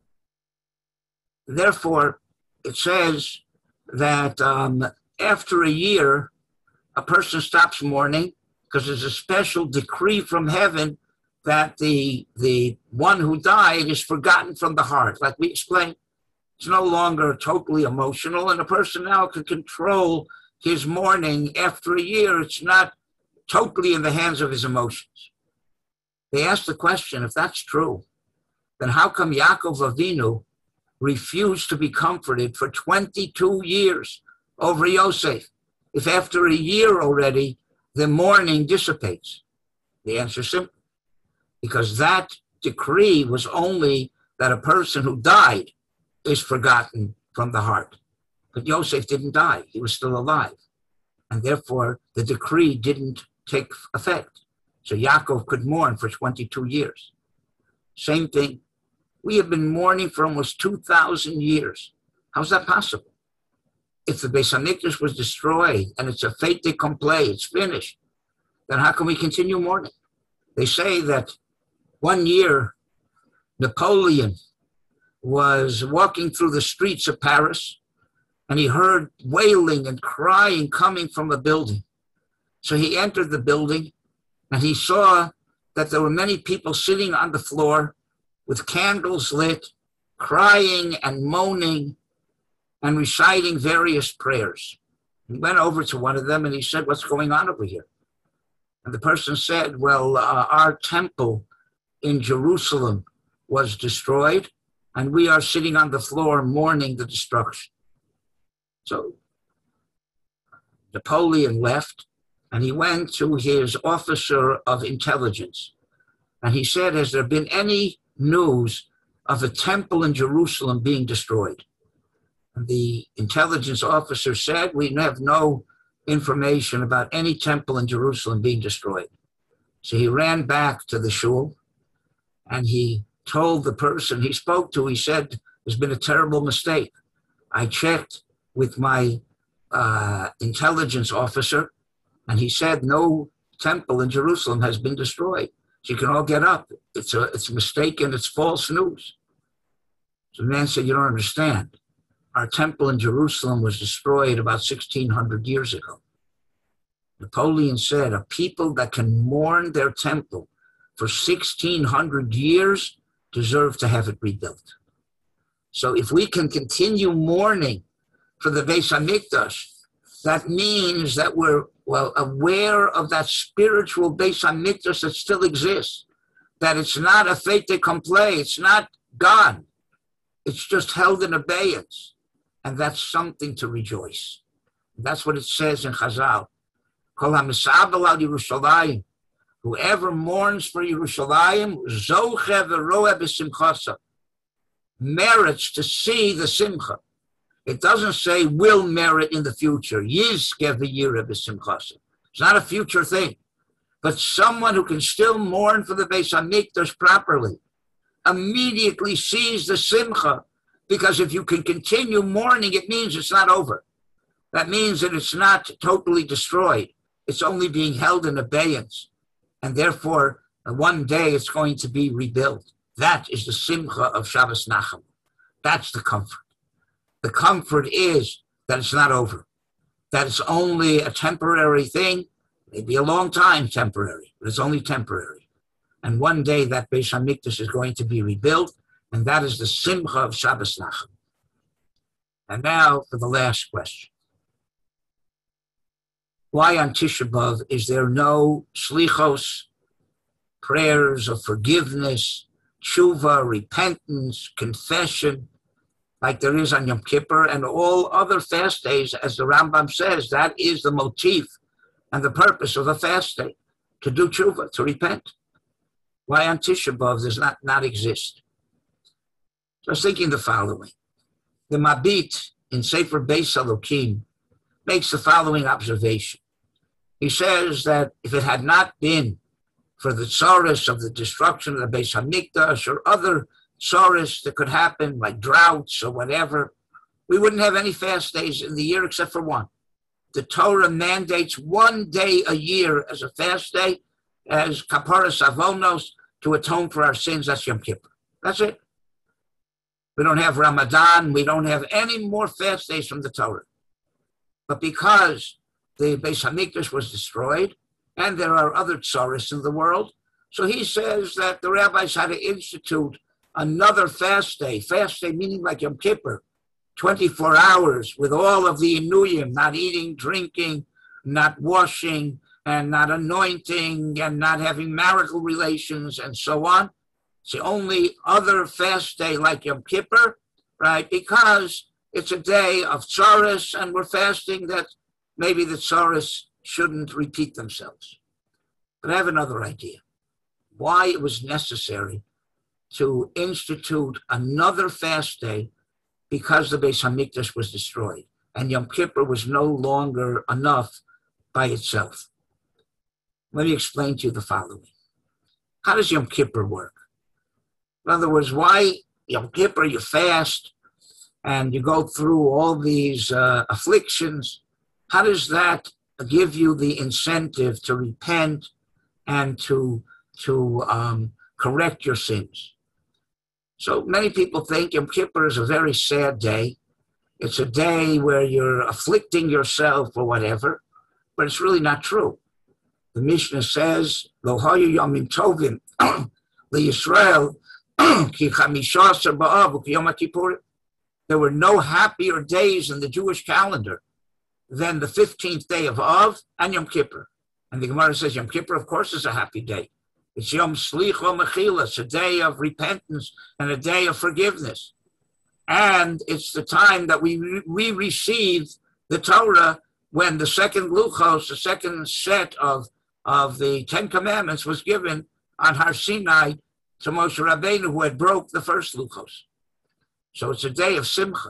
Therefore, it says that um, after a year, a person stops mourning because there's a special decree from heaven that the, the one who died is forgotten from the heart. Like we explained, it's no longer totally emotional, and a person now can control his mourning after a year. It's not totally in the hands of his emotions. They asked the question, if that's true, then how come Yaakov Avinu refused to be comforted for twenty-two years over Yosef, if after a year already the mourning dissipates? The answer is simple. Because that decree was only that a person who died is forgotten from the heart. But Yosef didn't die. He was still alive. And therefore, the decree didn't take effect. So Yaakov could mourn for twenty-two years. Same thing. We have been mourning for almost two thousand years. How's that possible? If the Beis HaMikdash was destroyed and it's a fait accompli, it's finished, then how can we continue mourning? They say that one year, Napoleon was walking through the streets of Paris, and he heard wailing and crying coming from a building. So he entered the building, and he saw that there were many people sitting on the floor with candles lit, crying and moaning and reciting various prayers. He went over to one of them and he said, "What's going on over here?" And the person said, "Well, uh, our temple in Jerusalem was destroyed, and we are sitting on the floor mourning the destruction." So Napoleon left, and he went to his officer of intelligence. And he said, "Has there been any news of a temple in Jerusalem being destroyed?" And the intelligence officer said, "We have no information about any temple in Jerusalem being destroyed." So he ran back to the shul, and he told the person he spoke to, he said, "There's been a terrible mistake. I checked with my uh, intelligence officer, and he said no temple in Jerusalem has been destroyed. So you can all get up. It's a, it's a mistake and it's false news." So the man said, "You don't understand. Our temple in Jerusalem was destroyed about sixteen hundred years ago." Napoleon said, "A people that can mourn their temple for sixteen hundred years deserve to have it rebuilt." So if we can continue mourning for the Beis HaMikdash, that means that we're well aware of that spiritual Beis HaMikdash that still exists, that it's not a fait accompli, it's not gone, it's just held in abeyance, and that's something to rejoice. That's what it says in Chazal, Kol ha'misabel al Yerushalayim, whoever mourns for Yerushalayim, zoche v'roeh b'simchasa, merits to see the simcha. It doesn't say will merit in the future. Yizke v'yireh b'simchasa. It's not a future thing. But someone who can still mourn for the Beis HaMikdash properly immediately sees the simcha, because if you can continue mourning, it means it's not over. That means that it's not totally destroyed. It's only being held in abeyance. And therefore, one day it's going to be rebuilt. That is the simcha of Shabbos Nachem. That's the comfort. The comfort is that it's not over, that it's only a temporary thing, maybe a long time temporary, but it's only temporary. And one day that Beis HaMikdash is going to be rebuilt, and that is the simcha of Shabbos Nachem. And now for the last question. Why on Tisha B'Av is there no slichos, prayers of forgiveness, tshuva, repentance, confession, like there is on Yom Kippur and all other fast days? As the Rambam says, that is the motif and the purpose of a fast day, to do tshuva, to repent. Why on Tisha B'Av does not, not exist? So I was thinking the following. The Mabit in Sefer Beis Elokim makes the following observation. He says that if it had not been for the tsaros of the destruction of the Beis HaMikdash or other tsaros that could happen, like droughts or whatever, we wouldn't have any fast days in the year except for one. The Torah mandates one day a year as a fast day, as kaparas avonos, to atone for our sins. That's Yom Kippur. That's it. We don't have Ramadan. We don't have any more fast days from the Torah. But because the Beis HaMikdash was destroyed, and there are other tsaros in the world, so he says that the rabbis had to institute another fast day. Fast day meaning like Yom Kippur, twenty-four hours with all of the inuyim, not eating, drinking, not washing, and not anointing and not having marital relations and so on. It's the only other fast day like Yom Kippur, right? Because it's a day of tzaras, and we're fasting that maybe the tzaras shouldn't repeat themselves. But I have another idea. Why it was necessary to institute another fast day, because the Beis Hamikdash was destroyed, and Yom Kippur was no longer enough by itself. Let me explain to you the following. How does Yom Kippur work? In other words, why Yom Kippur you fast and you go through all these uh, afflictions? How does that give you the incentive to repent and to, to um, correct your sins? So many people think Yom Kippur is a very sad day. It's a day where you're afflicting yourself or whatever, but it's really not true. The Mishnah says, Lo hayu yomim tovim liYisrael ki chamisha asar ba'av u'kiyom HaKippurim. There were no happier days in the Jewish calendar than the fifteenth day of Av and Yom Kippur. And the Gemara says Yom Kippur, of course, is a happy day. It's Yom Slicha Mechila. It's a day of repentance and a day of forgiveness. And it's the time that we re- we received the Torah when the second Luchos, the second set of, of the Ten Commandments was given on Har Sinai to Moshe Rabbeinu, who had broke the first Luchos. So it's a day of Simcha.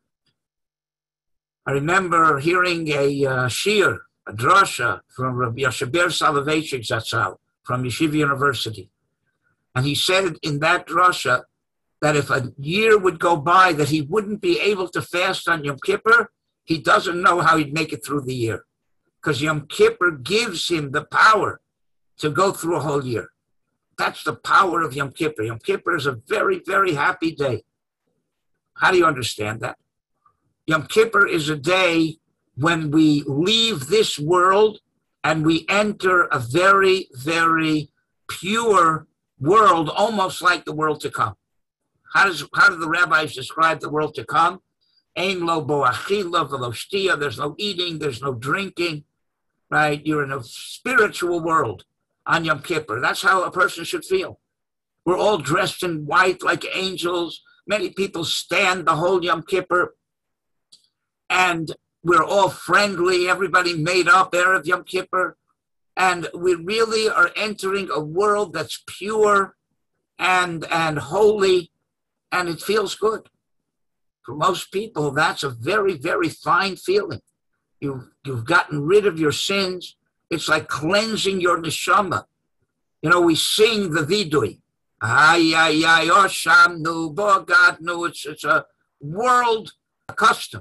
I remember hearing a uh, shir, a drasha from Rabbi Yashaber Soloveitchik Zatzal from Yeshiva University. And he said in that drasha that if a year would go by that he wouldn't be able to fast on Yom Kippur, he doesn't know how he'd make it through the year. Because Yom Kippur gives him the power to go through a whole year. That's the power of Yom Kippur. Yom Kippur is a very, very happy day. How do you understand that? Yom Kippur is a day when we leave this world and we enter a very, very pure world, almost like the world to come. How does how do the rabbis describe the world to come? Ein lo bo achila v'lo shtia. There's no eating, there's no drinking, right? You're in a spiritual world on Yom Kippur. That's how a person should feel. We're all dressed in white like angels. Many people stand the whole Yom Kippur, and we're all friendly. Everybody made up Erev Yom Kippur, and we really are entering a world that's pure and and holy, and it feels good. For most people, that's a very, very fine feeling. You've, you've gotten rid of your sins. It's like cleansing your neshama. You know, we sing the vidui. Ay, ay, ay, osham nu, God nu. It's, it's a world custom.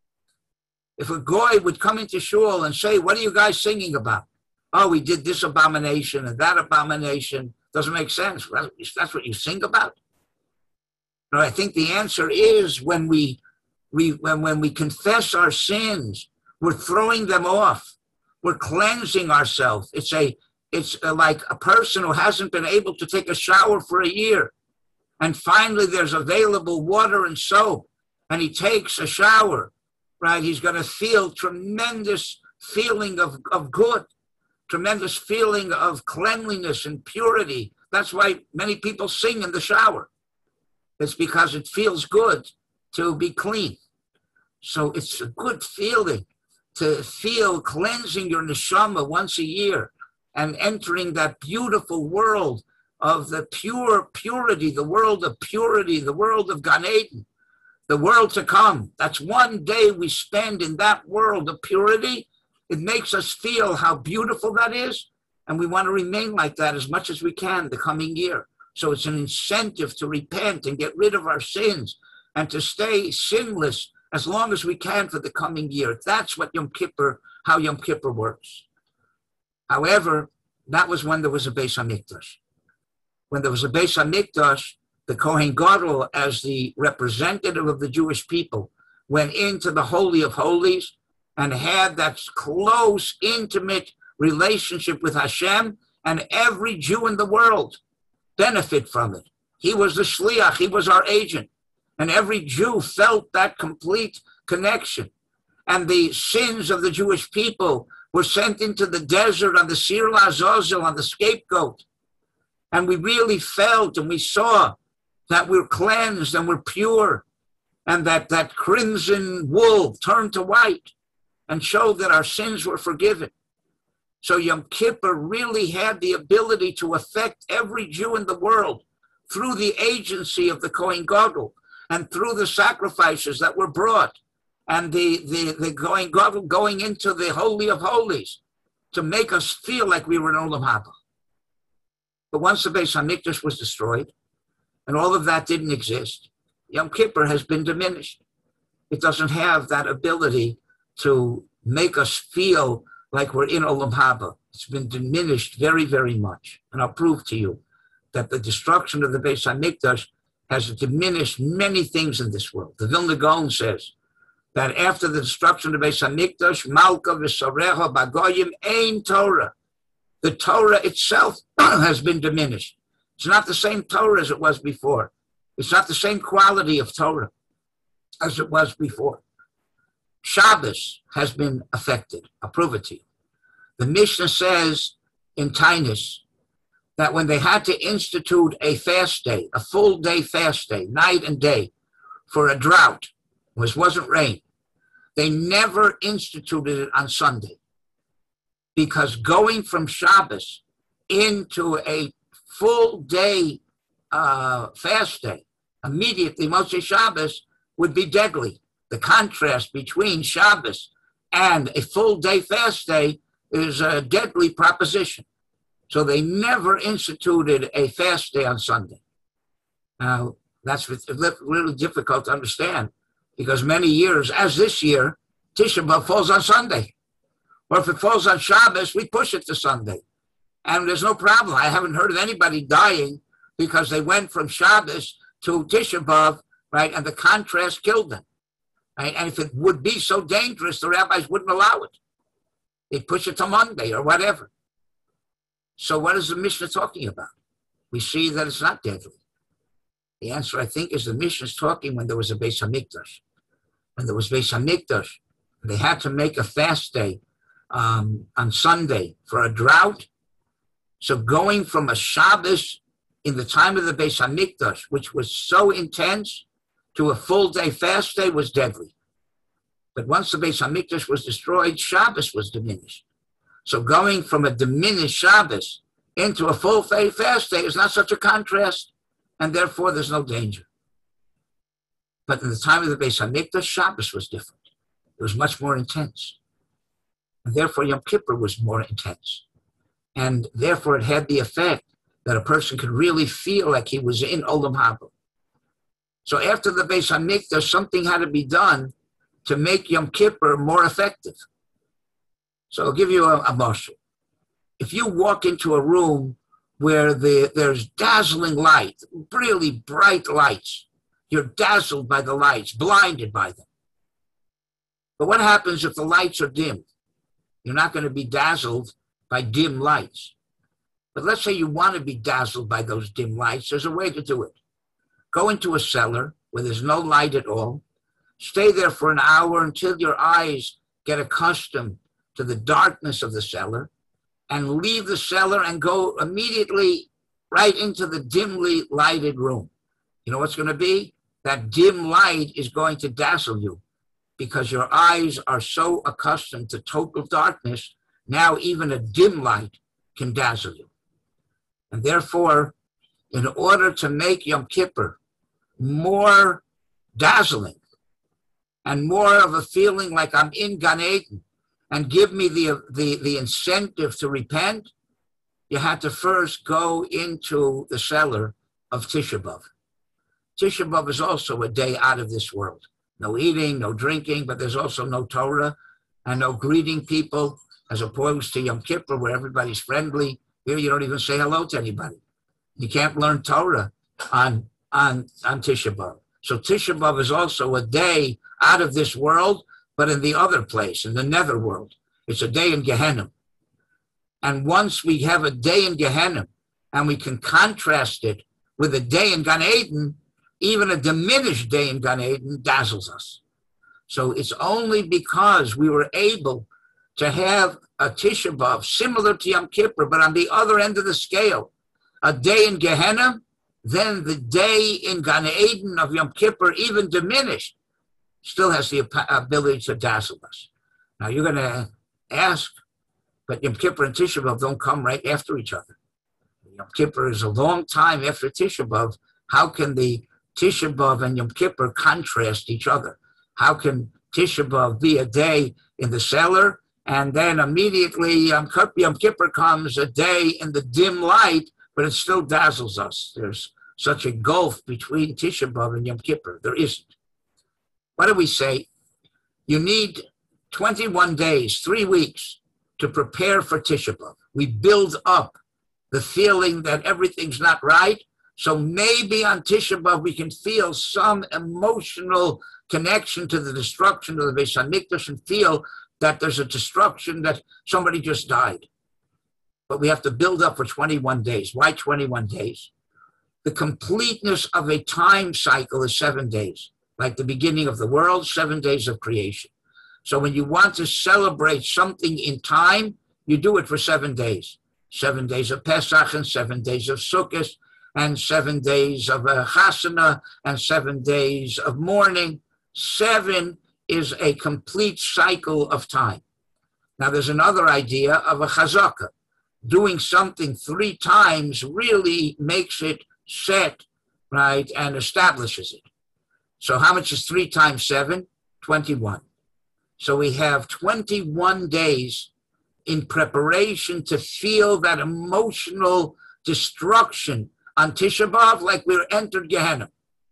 If a goy would come into shul and say, what are you guys singing about? Oh, we did this abomination and that abomination. Doesn't make sense. That's what you sing about. But I think the answer is when we, we when, when we confess our sins, we're throwing them off. We're cleansing ourselves. It's a it's a, like a person who hasn't been able to take a shower for a year, and finally there's available water and soap, and he takes a shower, right? He's going to feel tremendous feeling of, of good, tremendous feeling of cleanliness and purity. That's why many people sing in the shower. It's because it feels good to be clean. So it's a good feeling to feel cleansing your neshama once a year and entering that beautiful world of the pure purity, the world of purity, the world of Gan Eden, the world to come. That's one day we spend in that world of purity. It makes us feel how beautiful that is, and we want to remain like that as much as we can the coming year. So it's an incentive to repent and get rid of our sins and to stay sinless as long as we can for the coming year. That's what Yom Kippur, how Yom Kippur works. However, that was when there was a Beis HaMikdash. When there was a Beis HaMikdash, the Kohen Gadol, as the representative of the Jewish people, went into the Holy of Holies and had that close, intimate relationship with Hashem, and every Jew in the world benefit from it. He was the shliach, he was our agent, and every Jew felt that complete connection. And the sins of the Jewish people were sent into the desert on the Sir Lazazel, on the scapegoat. And we really felt and we saw that we're cleansed and we're pure, and that that crimson wool turned to white and showed that our sins were forgiven. So Yom Kippur really had the ability to affect every Jew in the world through the agency of the Kohen Gadol and through the sacrifices that were brought and the, the, the Kohen Gadol going into the Holy of Holies to make us feel like we were in Olam Haba. But once the Beis HaMikdash was destroyed and all of that didn't exist, Yom Kippur has been diminished. It doesn't have that ability to make us feel like we're in Olam Haba. It's been diminished very, very much. And I'll prove to you that the destruction of the Beis HaMikdash has diminished many things in this world. The Vilna Gaon says that after the destruction of the Beis HaMikdash, Malka v'Sarecha Bagoyim Ein Torah. The Torah itself has been diminished. It's not the same Torah as it was before. It's not the same quality of Torah as it was before. Shabbos has been affected. I'll prove it to you. The Mishnah says in Tainus that when they had to institute a fast day, a full day fast day, night and day, for a drought, which wasn't rain, they never instituted it on Sunday. Because going from Shabbos into a full day uh, fast day, immediately Moshe Shabbos would be deadly. The contrast between Shabbos and a full day fast day is a deadly proposition. So they never instituted a fast day on Sunday. Now, that's really difficult to understand because many years, as this year, Tisha B'Av falls on Sunday. Or if it falls on Shabbos, we push it to Sunday. And there's no problem. I haven't heard of anybody dying because they went from Shabbos to Tisha B'Av, right, and the contrast killed them. Right? And if it would be so dangerous, the rabbis wouldn't allow it. They'd push it to Monday or whatever. So what is the Mishnah talking about? We see that it's not deadly. The answer, I think, is the Mishnah is talking when there was a Beis HaMikdash. When there was Beis HaMikdash, they had to make a fast day um, on Sunday for a drought. So going from a Shabbos in the time of the Beis HaMikdash, which was so intense, to a full day fast day was deadly. But once the Beis HaMikdash was destroyed, Shabbos was diminished. So going from a diminished Shabbos into a full day fast day is not such a contrast, and therefore there's no danger. But in the time of the Beis HaMikdash, Shabbos was different. It was much more intense. And therefore Yom Kippur was more intense. And therefore it had the effect that a person could really feel like he was in Olam Haba. So after the Beis HaMikdash, something had to be done to make Yom Kippur more effective. So I'll give you a, a marshal. If you walk into a room where the, there's dazzling light, really bright lights, you're dazzled by the lights, blinded by them. But what happens if the lights are dimmed? You're not going to be dazzled by dim lights. But let's say you want to be dazzled by those dim lights. There's a way to do it. Go into a cellar where there's no light at all. Stay there for an hour until your eyes get accustomed to the darkness of the cellar, and leave the cellar and go immediately right into the dimly lighted room. You know what's going to be? That dim light is going to dazzle you because your eyes are so accustomed to total darkness. Now even a dim light can dazzle you. And therefore, in order to make Yom Kippur more dazzling and more of a feeling like I'm in Gan Eden and give me the, the, the incentive to repent, you had to first go into the cellar of Tisha B'Av. Tisha B'Av is also a day out of this world. No eating, no drinking, but there's also no Torah and no greeting people, as opposed to Yom Kippur where everybody's friendly. Here you don't even say hello to anybody. You can't learn Torah on, on, on Tisha B'Av. So Tisha B'Av is also a day out of this world, but in the other place, in the netherworld. It's a day in Gehenna. And once we have a day in Gehenna, and we can contrast it with a day in Gan Eden, even a diminished day in Gan Eden dazzles us. So it's only because we were able to have a Tisha B'Av similar to Yom Kippur, but on the other end of the scale, a day in Gehenna, then the day in Gan Eden of Yom Kippur, even diminished, still has the ability to dazzle us. Now you're going to ask, but Yom Kippur and Tisha B'Av don't come right after each other. Yom Kippur is a long time after Tisha B'Av. How can the Tisha B'Av and Yom Kippur contrast each other? How can Tisha B'Av be a day in the cellar, and then immediately Yom Kippur comes a day in the dim light, but it still dazzles us? There's such a gulf between Tisha B'Av and Yom Kippur. There isn't. What do we say? You need twenty-one days, three weeks, to prepare for Tisha B'Av. We build up the feeling that everything's not right. So maybe on Tisha B'Av we can feel some emotional connection to the destruction of the Beis HaMikdash and feel that there's a destruction, that somebody just died. But we have to build up for twenty-one days. Why twenty-one days? The completeness of a time cycle is seven days. Like the beginning of the world, seven days of creation. So when you want to celebrate something in time, you do it for seven days. Seven days of Pesach, and seven days of Sukkot, and seven days of uh, Chasana, and seven days of mourning. Seven is a complete cycle of time. Now there's another idea of a chazakah. Doing something three times really makes it set, right, and establishes it. So how much is three times seven? twenty-one. So we have twenty-one days in preparation to feel that emotional destruction on Tisha B'Av, like we're entered Gehenna.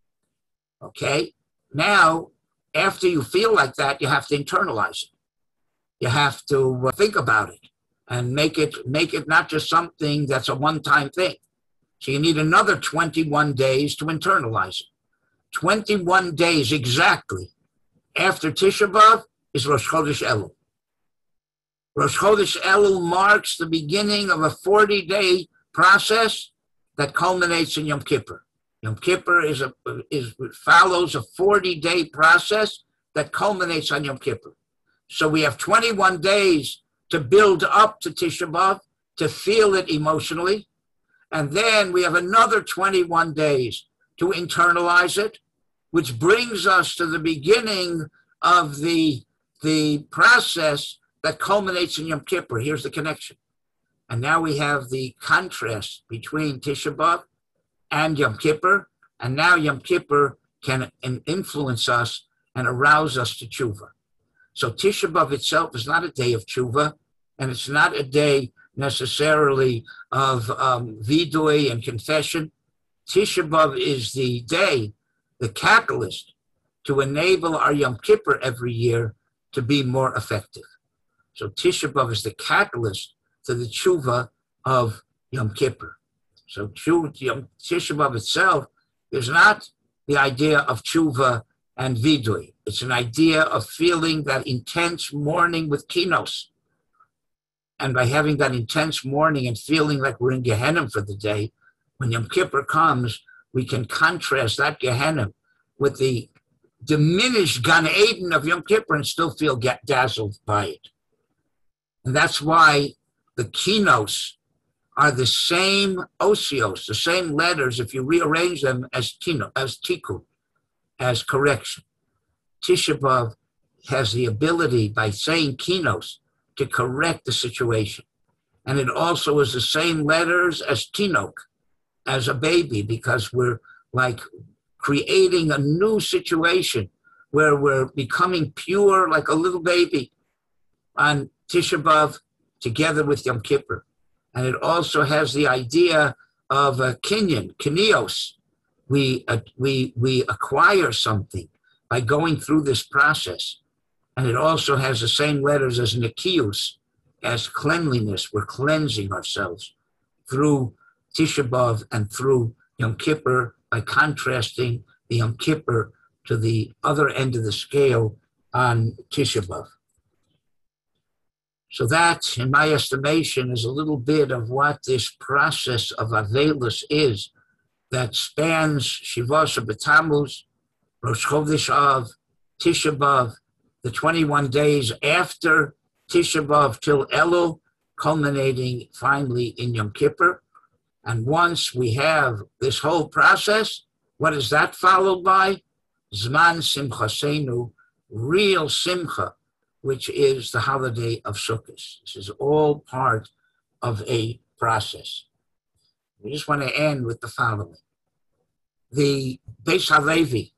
Okay? Now, after you feel like that, you have to internalize it. You have to uh, think about it and make it, make it not just something that's a one-time thing. So you need another twenty-one days to internalize it. twenty-one days exactly after Tisha B'Av is Rosh Chodesh Elul. Rosh Chodesh Elul marks the beginning of a forty-day process that culminates in Yom Kippur. Yom Kippur is a, is, follows a forty-day process that culminates on Yom Kippur. So we have twenty-one days to build up to Tisha B'Av, to feel it emotionally, and then we have another twenty-one days to internalize it, which brings us to the beginning of the, the process that culminates in Yom Kippur. Here's the connection. And now we have the contrast between Tisha B'Av and Yom Kippur, and now Yom Kippur can influence us and arouse us to tshuva. So Tisha B'Av itself is not a day of tshuva, and it's not a day necessarily of um, vidui and confession. Tisha B'Av is the day, the catalyst, to enable our Yom Kippur every year to be more effective. So Tisha B'Av is the catalyst to the tshuva of Yom Kippur. So Tisha B'Av itself is not the idea of tshuva and vidui. It's an idea of feeling that intense mourning with kinos. And by having that intense mourning and feeling like we're in Gehenna for the day, when Yom Kippur comes, we can contrast that Gehenna with the diminished Gan Eden of Yom Kippur and still feel get dazzled by it. And that's why the kinos are the same osios, the same letters, if you rearrange them as kino, as tikkun, as correction. Tisha B'Av has the ability, by saying kinos, to correct the situation. And it also is the same letters as tinok, as a baby, because we're like creating a new situation where we're becoming pure like a little baby on Tisha B'Av together with Yom Kippur. And it also has the idea of a kinyan, kinios. We, uh, we, we acquire something by going through this process. And it also has the same letters as nikius, as cleanliness. We're cleansing ourselves through Tisha B'Av and through Yom Kippur by contrasting the Yom Kippur to the other end of the scale on Tisha B'Av. So that, in my estimation, is a little bit of what this process of Avelus is, that spans Shivasa B'Tammuz, Rosh Chodesh Av, Tisha B'Av, the twenty-one days after Tisha B'Av till Elul, culminating finally in Yom Kippur. And once we have this whole process, what is that followed by? Zman Simchasenu, real Simcha, which is the holiday of Sukkot. This is all part of a process. We just want to end with the following. The Beis HaLevi,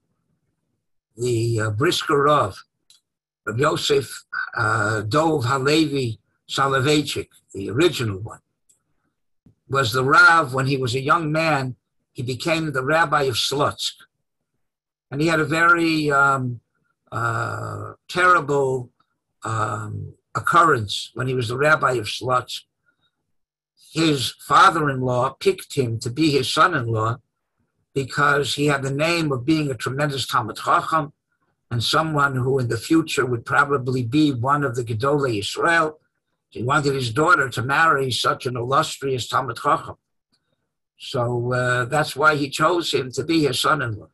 the uh, Brisker Rav, Rav Yosef uh, Dov HaLevi Soloveitchik, the original one, was the Rav when he was a young man. He became the rabbi of Slutsk. And he had a very um, uh, terrible um, occurrence when he was the rabbi of Slutsk. His father-in-law picked him to be his son-in-law because he had the name of being a tremendous Talmid Chacham and someone who in the future would probably be one of the Gedolei Yisrael. He wanted his daughter to marry such an illustrious Talmid Chacham. So uh, that's why he chose him to be his son-in-law.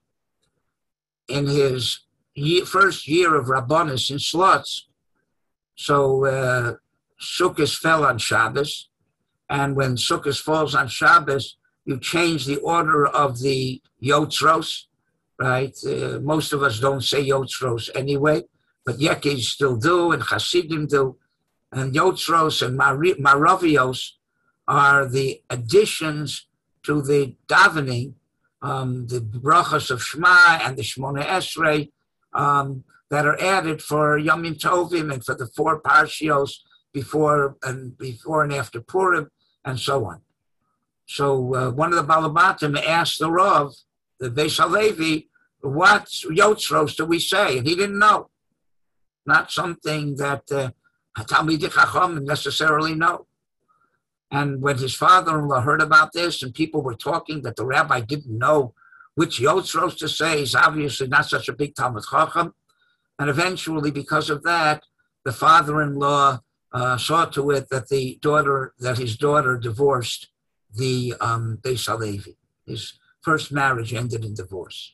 In his year, first year of Rabbanis in Slutsk, so uh, Sukkot fell on Shabbos, and when Sukkot falls on Shabbos, you change the order of the Yotzros, right? Uh, most of us don't say Yotzros anyway, but Yekis still do, and Hasidim do. And Yotzros and Mar- Maravios are the additions to the davening, um, the brachas of Shema and the Shmona Esrei um, that are added for Yomim Tovim and for the four parshios before and before and after Purim and so on. So uh, one of the Balabatim asked the Rav, the Beis HaLevi, what Yotzros do we say? And he didn't know. Not something that uh, Talmidei Chacham necessarily know. And when his father-in-law heard about this and people were talking that the rabbi didn't know which Yotzros to say, he's obviously not such a big Talmid Chacham. And eventually, because of that, the father-in-law uh, saw to it that the daughter, that his daughter divorced the um, Beis HaLevi. His first marriage ended in divorce.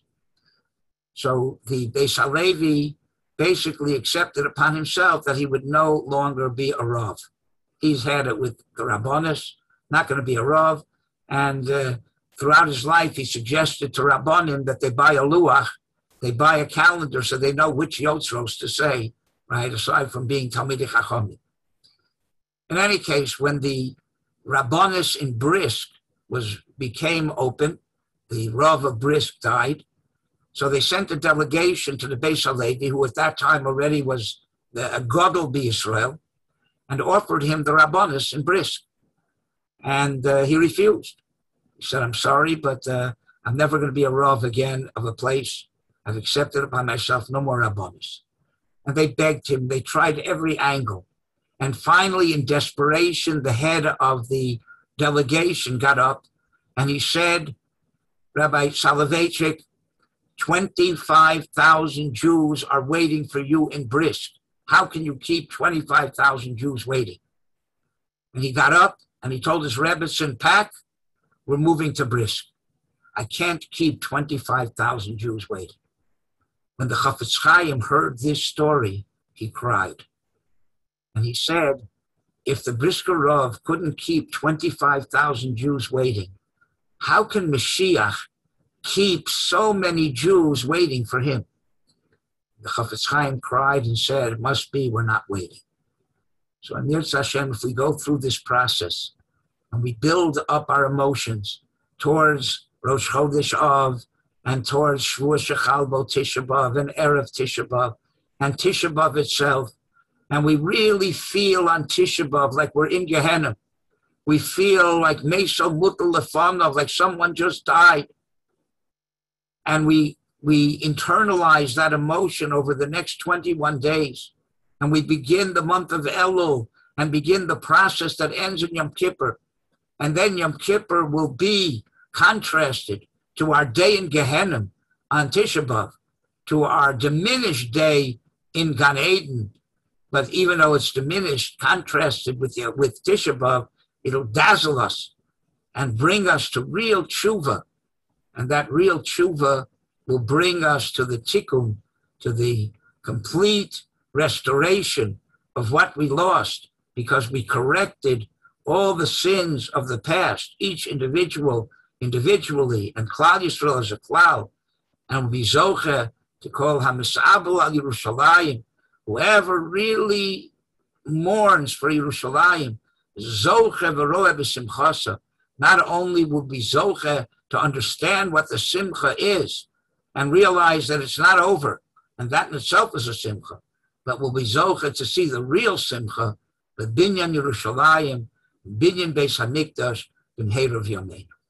So the Beis HaLevi basically accepted upon himself that he would no longer be a Rav. He's had it with the Rabbanis, not going to be a Rav. And uh, throughout his life, he suggested to Rabbanim that they buy a Luach, they buy a calendar so they know which Yotzros to say, right, aside from being Talmidei Chachamim. In any case, when the Rabbanis in Brisk was became open, the Rav of Brisk died, so they sent a delegation to the Beis HaLevi, who at that time already was a Gadol b'Yisrael, and offered him the Rabbanis in Brisk. And uh, he refused. He said, I'm sorry, but uh, I'm never going to be a Rav again of a place. I've accepted upon myself no more Rabbanis. And they begged him. They tried every angle. And finally, in desperation, the head of the delegation got up and he said, Rabbi Soloveitchik, twenty-five thousand Jews are waiting for you in Brisk. How can you keep twenty-five thousand Jews waiting? And he got up and he told his Rebbetzin, Pack, we're moving to Brisk. I can't keep twenty-five thousand Jews waiting. When the Chafetz Chaim heard this story, he cried. And he said, if the Brisker Rav couldn't keep twenty-five thousand Jews waiting, how can Mashiach keep so many Jews waiting for him? The Chafetz Chaim cried and said, it must be we're not waiting. So in Yirtzeh Hashem, if we go through this process and we build up our emotions towards Rosh Chodesh Av and towards Shavuos Shechal Bo Tisha B'Av and Erev Tisha B'Av and Tisha B'Av itself, and we really feel on Tisha B'Av like we're in Gehenna. We feel like Meso Mutal Lefanov, like someone just died. And we we internalize that emotion over the next twenty-one days. And we begin the month of Elul and begin the process that ends in Yom Kippur. And then Yom Kippur will be contrasted to our day in Gehenna on Tisha B'Av, to our diminished day in Gan Eden. But even though it's diminished, contrasted with, the, with Tisha B'Av, it'll dazzle us and bring us to real tshuva. And that real tshuva will bring us to the tikkun, to the complete restoration of what we lost, because we corrected all the sins of the past, each individual individually, and Klal Yisrael as a klal, and we zoche to call Hamisabel al Yerushalayim, whoever really mourns for Yerushalayim, zoche v'roeh b'simchasa, not only will be zoche to understand what the simcha is and realize that it's not over, and that in itself is a simcha, but will be zoche to see the real simcha, the binyan Yerushalayim, binyan Beis Hamikdash, b'mheirav yameinu.